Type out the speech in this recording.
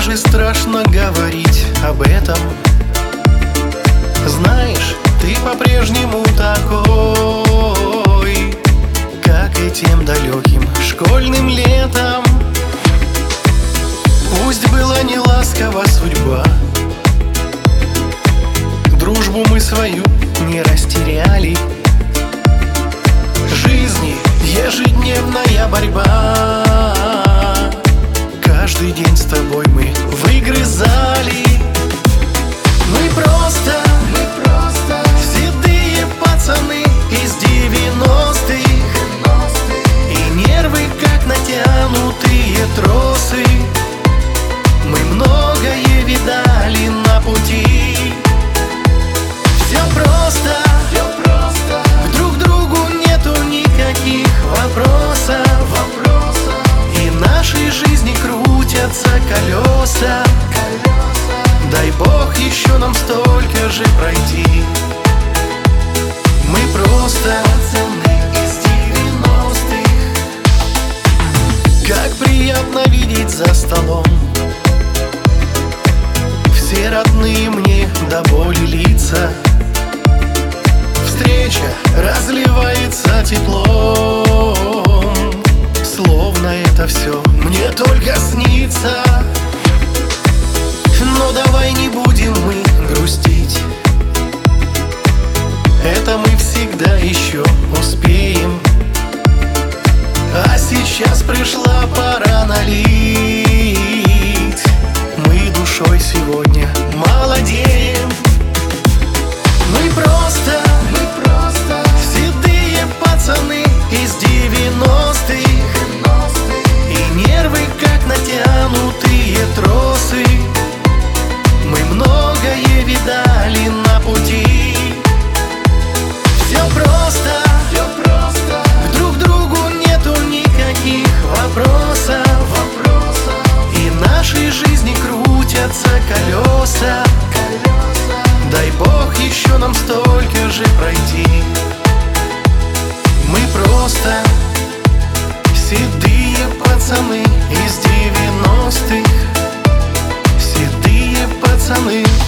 даже страшно говорить об этом. Знаешь, ты по-прежнему такой, как и тем далеким школьным летом. Пусть была не ласкова судьба, дружбу мы свою не растеряли. В жизни ежедневная борьба, каждый день с тобой мы выгрызали. Мы просто седые пацаны из 90-х, и нервы как натянутые тросы. Мы многое видали на пути. Все просто, к друг другу нету никаких вопросов, и нашей жизни крутятся колеса. Дай Бог еще нам столько же пройти. Мы просто пацаны из 90-х. Как приятно видеть за столом все родные мне до боли лица. Встреча разливается теплом, словно это все мне только снится. Но давай не будем мы грустить, это мы всегда еще успеем. А сейчас пришла пора налить, мы душой сегодня молодеем. Мы просто седые пацаны из 90-х, и нервы как натянутые тросы. Мы многое видали на пути. Все просто, к друг другу нету никаких вопросов, и нашей жизни крутятся колеса. Дай Бог еще нам столько же пройти. Мы просто седые пацаны из 90-х, седые пацаны.